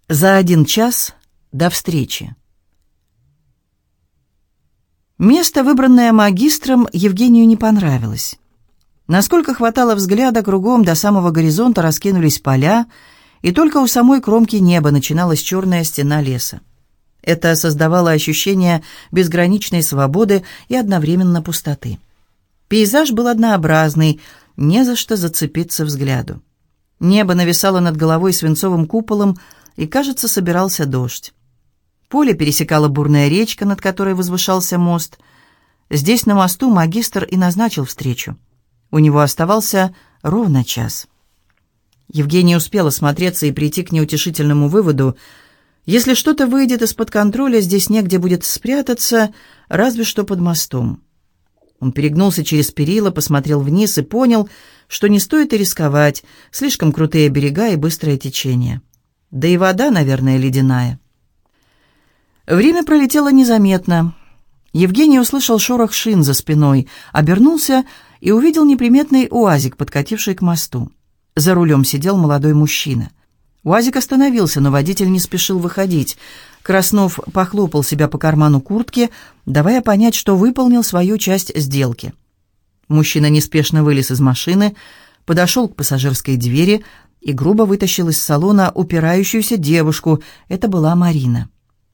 За 1 час до встречи. Место, выбранное магистром, Евгению не понравилось. Насколько хватало взгляда, кругом до самого горизонта раскинулись поля, и только у самой кромки неба начиналась черная стена леса. Это создавало ощущение безграничной свободы и одновременно пустоты. Пейзаж был однообразный, не за что зацепиться взгляду. Небо нависало над головой свинцовым куполом, и, кажется, собирался дождь. Поле пересекала бурная речка, над которой возвышался мост. Здесь, на мосту, магистр и назначил встречу. У него оставался ровно час. Евгений успел осмотреться и прийти к неутешительному выводу: если что-то выйдет из-под контроля, здесь негде будет спрятаться, разве что под мостом. Он перегнулся через перила, посмотрел вниз и понял, что не стоит и рисковать, слишком крутые берега и быстрое течение. Да и вода, наверное, ледяная. Время пролетело незаметно. Евгений услышал шорох шин за спиной, обернулся и увидел неприметный уазик, подкативший к мосту. За рулем сидел молодой мужчина. Уазик остановился, но водитель не спешил выходить. Краснов похлопал себя по карману куртки, давая понять, что выполнил свою часть сделки. Мужчина неспешно вылез из машины, подошел к пассажирской двери и грубо вытащил из салона упирающуюся девушку. Это была Марина.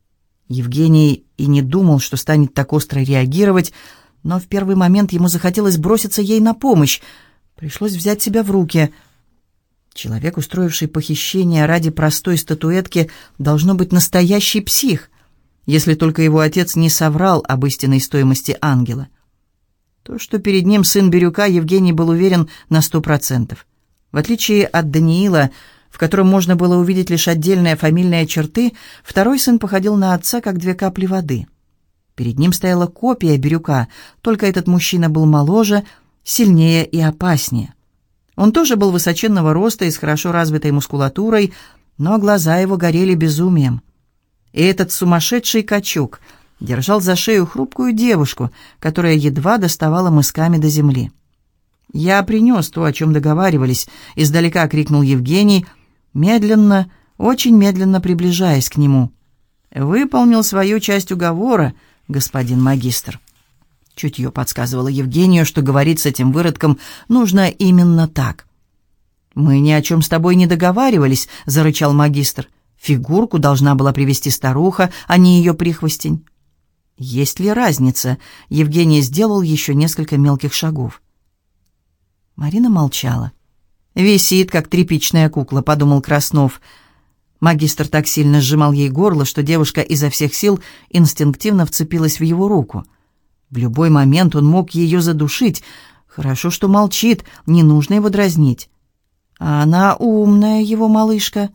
Евгений и не думал, что станет так остро реагировать, но в первый момент ему захотелось броситься ей на помощь. Пришлось взять себя в руки. Человек, устроивший похищение ради простой статуэтки, должно быть настоящий псих, если только его отец не соврал об истинной стоимости ангела. То, что перед ним сын Бирюка, Евгений был уверен на 100%. В отличие от Даниила, в котором можно было увидеть лишь отдельные фамильные черты, второй сын походил на отца, как 2 капли воды. Перед ним стояла копия Бирюка, только этот мужчина был моложе, сильнее и опаснее. Он тоже был высоченного роста и с хорошо развитой мускулатурой, но глаза его горели безумием. И этот сумасшедший качок держал за шею хрупкую девушку, которая едва доставала мысками до земли. «Я принес то, о чем договаривались», — издалека крикнул Евгений, медленно, очень медленно приближаясь к нему. «Выполнил свою часть уговора, господин магистр». Чутье подсказывало Евгению, что говорить с этим выродком нужно именно так. «Мы ни о чем с тобой не договаривались», — зарычал магистр. «Фигурку должна была привести старуха, а не ее прихвостень». «Есть ли разница?» — Евгений сделал еще несколько мелких шагов. Марина молчала. «Висит, как тряпичная кукла», — подумал Краснов. Магистр так сильно сжимал ей горло, что девушка изо всех сил инстинктивно вцепилась в его руку. В любой момент он мог ее задушить. Хорошо, что молчит, не нужно его дразнить. А она умная, его малышка.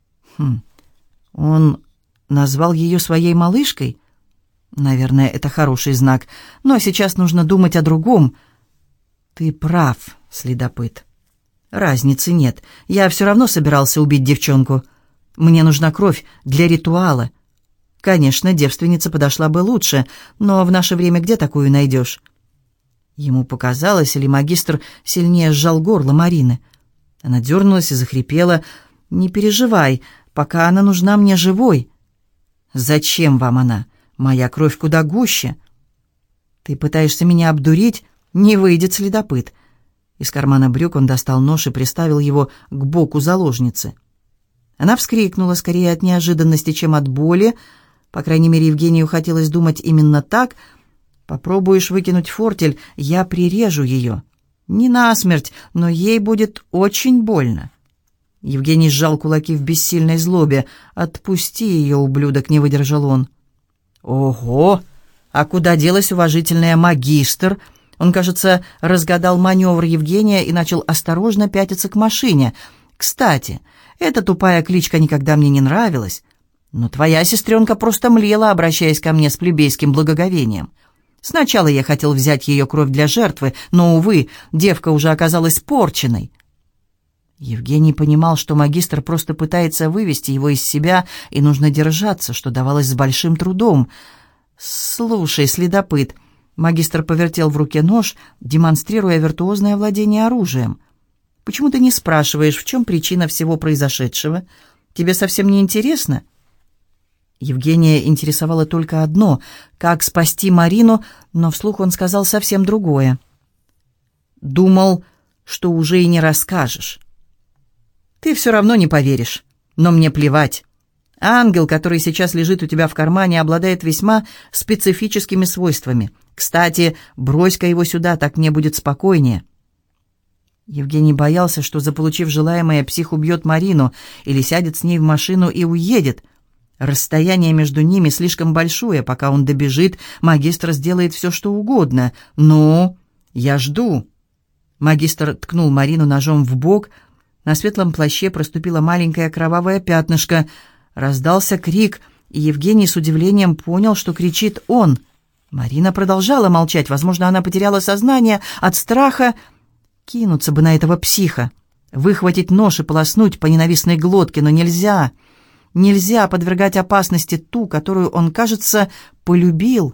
Он назвал ее своей малышкой? Наверное, это хороший знак. Но сейчас нужно думать о другом. «Ты прав, следопыт. Разницы нет. Я все равно собирался убить девчонку. Мне нужна кровь для ритуала. Конечно, девственница подошла бы лучше, но в наше время где такую найдешь?» Ему показалось, или магистр сильнее сжал горло Марины. Она дернулась и захрипела. «Не переживай, пока она нужна мне живой». «Зачем вам она? Моя кровь куда гуще». «Ты пытаешься меня обдурить? Не выйдет, следопыт». Из кармана брюк он достал нож и приставил его к боку заложницы. Она вскрикнула скорее от неожиданности, чем от боли. По крайней мере, Евгению хотелось думать именно так. «Попробуешь выкинуть фортель, я прирежу ее. Не насмерть, но ей будет очень больно». Евгений сжал кулаки в бессильной злобе. «Отпусти ее, ублюдок», — не выдержал он. «Ого! А куда делась уважительная магистр?» Он, кажется, разгадал маневр Евгения и начал осторожно пятиться к машине. «Кстати, эта тупая кличка никогда мне не нравилась, но твоя сестренка просто млела, обращаясь ко мне с плебейским благоговением. Сначала я хотел взять ее кровь для жертвы, но, увы, девка уже оказалась порченной». Евгений понимал, что магистр просто пытается вывести его из себя, и нужно держаться, что давалось с большим трудом. «Слушай, следопыт», — магистр повертел в руке нож, демонстрируя виртуозное владение оружием. «Почему ты не спрашиваешь, в чем причина всего произошедшего? Тебе совсем не интересно?» Евгения интересовало только одно — как спасти Марину, но вслух он сказал совсем другое. «Думал, что уже и не расскажешь. Ты все равно не поверишь, но мне плевать. Ангел, который сейчас лежит у тебя в кармане, обладает весьма специфическими свойствами. Кстати, брось-ка его сюда, так мне будет спокойнее». Евгений боялся, что, заполучив желаемое, псих убьет Марину или сядет с ней в машину и уедет. Расстояние между ними слишком большое. Пока он добежит, магистр сделает все, что угодно. «Ну, я жду». Магистр ткнул Марину ножом в бок. На светлом плаще проступило маленькое кровавое пятнышко. Раздался крик, и Евгений с удивлением понял, что кричит он. Марина продолжала молчать. Возможно, она потеряла сознание от страха. Кинуться бы на этого психа, выхватить нож и полоснуть по ненавистной глотке, но нельзя. Нельзя подвергать опасности ту, которую он, кажется, полюбил.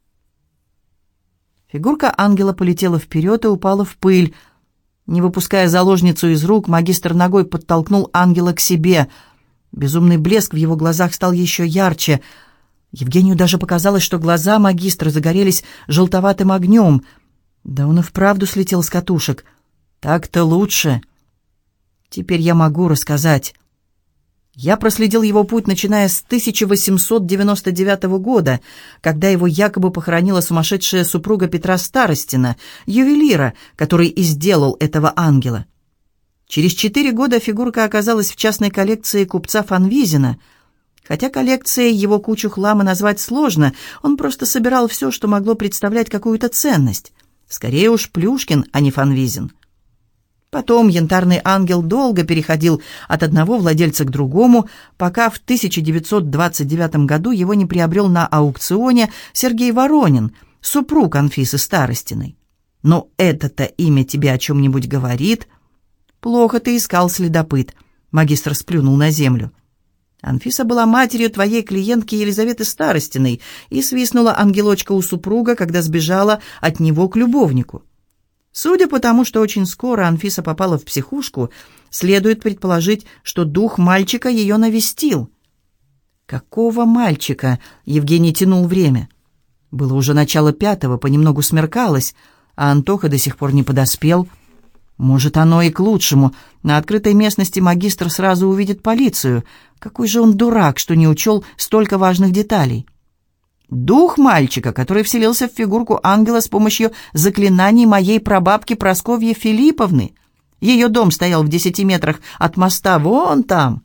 Фигурка ангела полетела вперед и упала в пыль. Не выпуская заложницу из рук, магистр ногой подтолкнул ангела к себе. Безумный блеск в его глазах стал еще ярче. Евгению даже показалось, что глаза магистра загорелись желтоватым огнем. Да он и вправду слетел с катушек. Так-то лучше. Теперь я могу рассказать. Я проследил его путь, начиная с 1899 года, когда его якобы похоронила сумасшедшая супруга Петра Старостина, ювелира, который и сделал этого ангела. Через 4 года фигурка оказалась в частной коллекции купца Фанвизина. Хотя коллекцией его кучу хлама назвать сложно, он просто собирал все, что могло представлять какую-то ценность. Скорее уж Плюшкин, а не Фанвизин. Потом янтарный ангел долго переходил от одного владельца к другому, пока в 1929 году его не приобрел на аукционе Сергей Воронин, супруг Анфисы Старостиной. Но это-то имя тебе о чем-нибудь говорит? Плохо ты искал, следопыт. Магистр сплюнул на землю. Анфиса была матерью твоей клиентки Елизаветы Старостиной и свистнула ангелочка у супруга, когда сбежала от него к любовнику. Судя по тому, что очень скоро Анфиса попала в психушку, следует предположить, что дух мальчика ее навестил. Какого мальчика? Евгений тянул время. Было уже начало 5, понемногу смеркалось, а Антоха до сих пор не подоспел. Может, оно и к лучшему. На открытой местности магистр сразу увидит полицию. Какой же он дурак, что не учел столько важных деталей. Дух мальчика, который вселился в фигурку ангела с помощью заклинаний моей прабабки Прасковьи Филипповны. Ее дом стоял в 10 метрах от моста, вон там.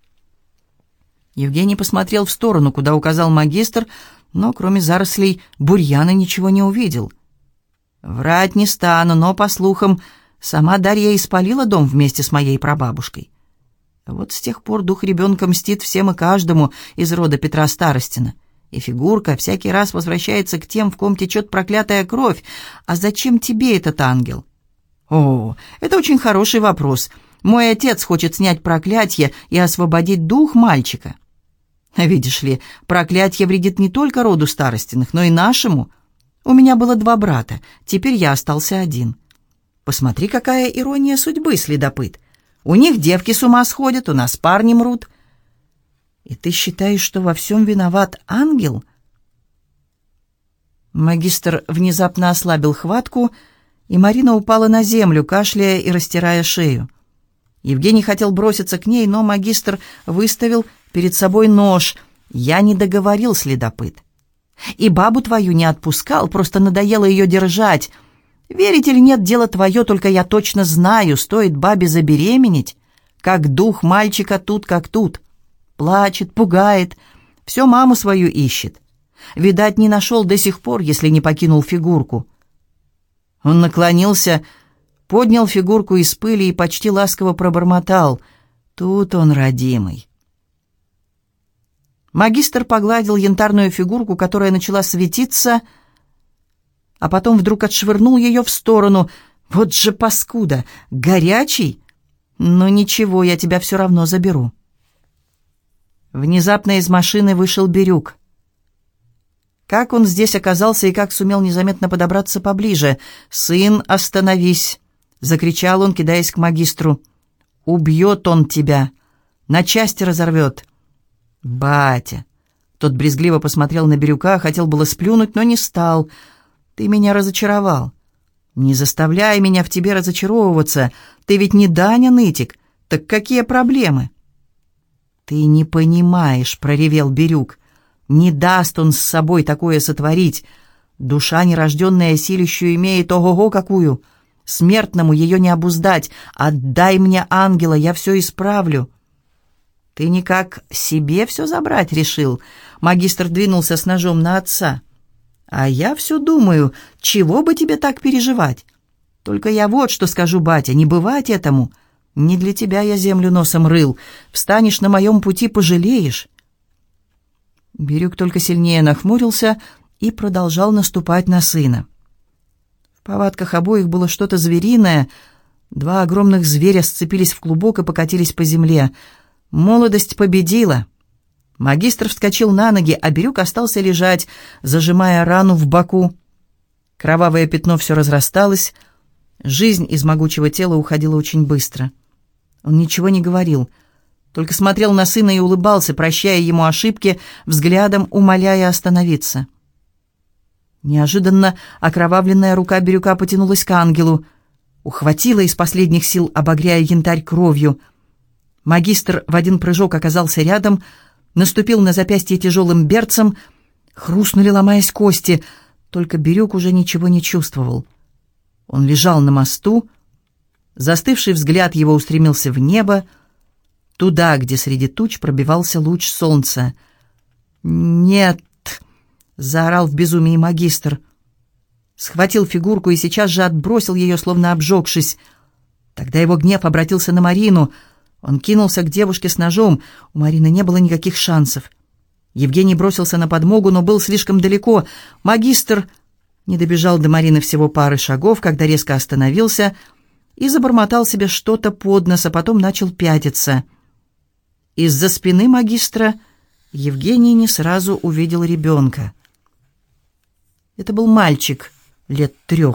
Евгений посмотрел в сторону, куда указал магистр, но кроме зарослей бурьяна ничего не увидел. Врать не стану, но, по слухам, сама Дарья испалила дом вместе с моей прабабушкой. Вот с тех пор дух ребенка мстит всем и каждому из рода Петра Старостина. И фигурка всякий раз возвращается к тем, в ком течет проклятая кровь. А зачем тебе этот ангел? О, это очень хороший вопрос. Мой отец хочет снять проклятие и освободить дух мальчика. Видишь ли, проклятие вредит не только роду Старостиных, но и нашему. У меня было 2 брата, теперь я остался один. Посмотри, какая ирония судьбы, следопыт. У них девки с ума сходят, у нас парни мрут. И ты считаешь, что во всем виноват ангел? Магистр внезапно ослабил хватку, и Марина упала на землю, кашляя и растирая шею. Евгений хотел броситься к ней, но магистр выставил перед собой нож. «Я не договорил, следопыт. И бабу твою не отпускал, просто надоело ее держать. Верить или нет, дело твое, только я точно знаю, стоит бабе забеременеть, как дух мальчика тут как тут. Плачет, пугает, все маму свою ищет. Видать, не нашел до сих пор, если не покинул фигурку». Он наклонился, поднял фигурку из пыли и почти ласково пробормотал: «Тут он, родимый». Магистр погладил янтарную фигурку, которая начала светиться, а потом вдруг отшвырнул ее в сторону. «Вот же паскуда! Горячий? Ну ничего, я тебя все равно заберу». Внезапно из машины вышел Бирюк. Как он здесь оказался и как сумел незаметно подобраться поближе? «Сын, остановись!» — закричал он, кидаясь к магистру. «Убьет он тебя! На части разорвет». «Батя!» Тот брезгливо посмотрел на Бирюка, хотел было сплюнуть, но не стал. «Ты меня разочаровал. Не заставляй меня в тебе разочаровываться. Ты ведь не Даня Нытик. Так какие проблемы?» «Ты не понимаешь», — проревел Бирюк. «Не даст он с собой такое сотворить. Душа нерожденная силищу имеет, ого-го какую! Смертному ее не обуздать. Отдай мне ангела, я все исправлю». «Ты никак себе все забрать решил?» Магистр двинулся с ножом на отца. «А я все думаю, чего бы тебе так переживать? Только я вот что скажу, батя, не бывать этому. Не для тебя я землю носом рыл. Встанешь на моем пути, пожалеешь». Бирюк только сильнее нахмурился и продолжал наступать на сына. В повадках обоих было что-то звериное. Два огромных зверя сцепились в клубок и покатились по земле. Молодость победила. Магистр вскочил на ноги, а Бирюк остался лежать, зажимая рану в боку. Кровавое пятно все разрасталось. Жизнь из могучего тела уходила очень быстро. Он ничего не говорил, только смотрел на сына и улыбался, прощая ему ошибки, взглядом умоляя остановиться. Неожиданно окровавленная рука Бирюка потянулась к ангелу, ухватила из последних сил, обогряя янтарь кровью. Магистр в один прыжок оказался рядом, наступил на запястье тяжелым берцем, хрустнули, ломаясь кости, только Бирюк уже ничего не чувствовал. Он лежал на мосту, застывший взгляд его устремился в небо, туда, где среди туч пробивался луч солнца. «Нет!» — заорал в безумии магистр. Схватил фигурку и сейчас же отбросил ее, словно обжегшись. Тогда его гнев обратился на Марину. Он кинулся к девушке с ножом. У Марины не было никаких шансов. Евгений бросился на подмогу, но был слишком далеко. Магистр не добежал до Марины всего пары шагов, когда резко остановился и забормотал себе что-то под нос, а потом начал пятиться. Из-за спины магистра Евгений не сразу увидел ребенка. Это был мальчик лет 3.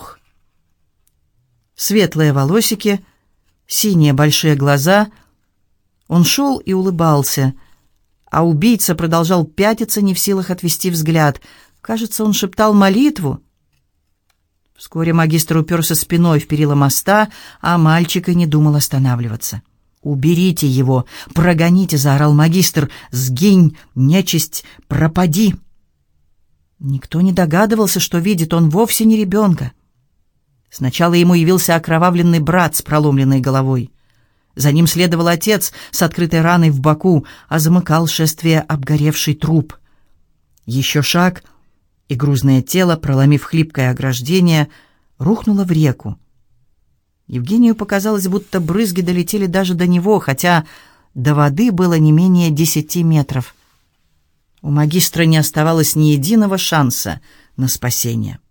Светлые волосики, синие большие глаза. Он шел и улыбался, а убийца продолжал пятиться, не в силах отвести взгляд. Кажется, он шептал молитву. Вскоре магистр уперся спиной в перила моста, а мальчик и не думал останавливаться. «Уберите его! Прогоните!» — заорал магистр. «Сгинь, нечисть, пропади!» Никто не догадывался, что видит он вовсе не ребенка. Сначала ему явился окровавленный брат с проломленной головой. За ним следовал отец с открытой раной в боку, а замыкал шествие обгоревший труп. Еще шаг, и грузное тело, проломив хлипкое ограждение, рухнуло в реку. Евгению показалось, будто брызги долетели даже до него, хотя до воды было не менее 10 метров. У магистра не оставалось ни единого шанса на спасение.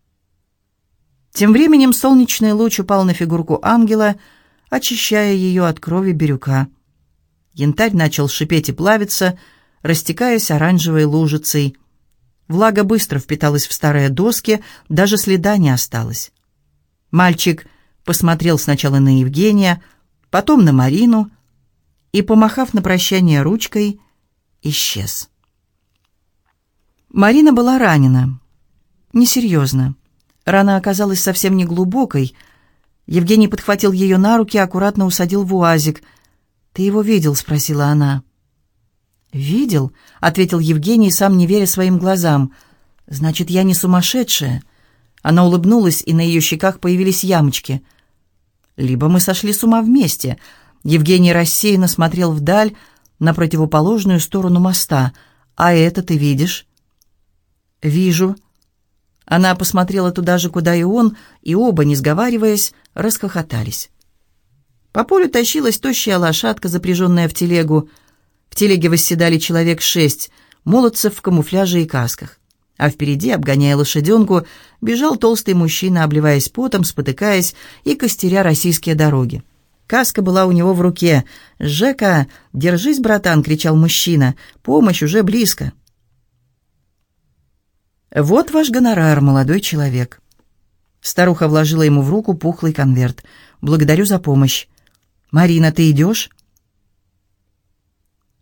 Тем временем солнечный луч упал на фигурку ангела, очищая ее от крови Бирюка. Янтарь начал шипеть и плавиться, растекаясь оранжевой лужицей. Влага быстро впиталась в старые доски, даже следа не осталось. Мальчик посмотрел сначала на Евгения, потом на Марину и, помахав на прощание ручкой, исчез. Марина была ранена. Несерьезно. Рана оказалась совсем не глубокой. Евгений подхватил ее на руки и аккуратно усадил в уазик. «Ты его видел?» — спросила она. «Видел?» — ответил Евгений, сам не веря своим глазам. «Значит, я не сумасшедшая?» Она улыбнулась, и на ее щеках появились ямочки. «Либо мы сошли с ума вместе». Евгений рассеянно смотрел вдаль, на противоположную сторону моста. «А это ты видишь?» «Вижу». Она посмотрела туда же, куда и он, и оба, не сговариваясь, расхохотались. По полю тащилась тощая лошадка, запряженная в телегу. В телеге восседали человек 6, молодцев в камуфляже и касках. А впереди, обгоняя лошаденку, бежал толстый мужчина, обливаясь потом, спотыкаясь и костеря российские дороги. Каска была у него в руке. «Жека, держись, братан!» — кричал мужчина. «Помощь уже близко!» «Вот ваш гонорар, молодой человек». Старуха вложила ему в руку пухлый конверт. «Благодарю за помощь. Марина, ты идешь?»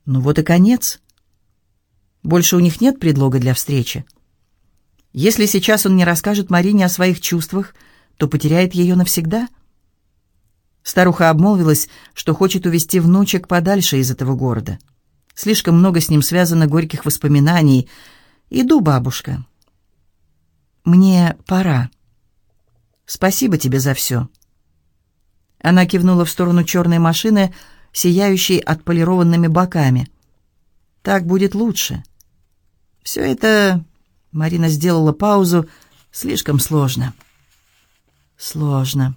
Ну вот и конец. Больше у них нет предлога для встречи. Если сейчас он не расскажет Марине о своих чувствах, то потеряет ее навсегда. Старуха обмолвилась, что хочет увезти внучек подальше из этого города. Слишком много с ним связано горьких воспоминаний. «Иду, бабушка. Мне пора. Спасибо тебе за все». Она кивнула в сторону черной машины, сияющей отполированными боками. «Так будет лучше. Все это...» Марина сделала паузу. «Слишком сложно». «Сложно».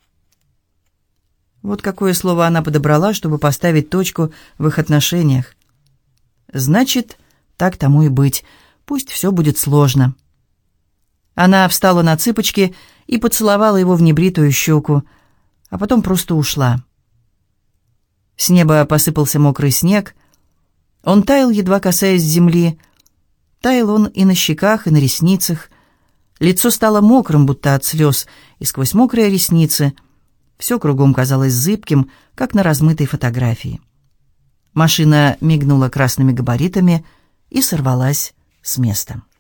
Вот какое слово она подобрала, чтобы поставить точку в их отношениях. Значит, так тому и быть. Пусть все будет сложно. Она встала на цыпочки и поцеловала его в небритую щеку, а потом просто ушла. С неба посыпался мокрый снег. Он таял, едва касаясь земли. Таял он и на щеках, и на ресницах. Лицо стало мокрым, будто от слез, и сквозь мокрые ресницы все кругом казалось зыбким, как на размытой фотографии. Машина мигнула красными габаритами и сорвалась с места.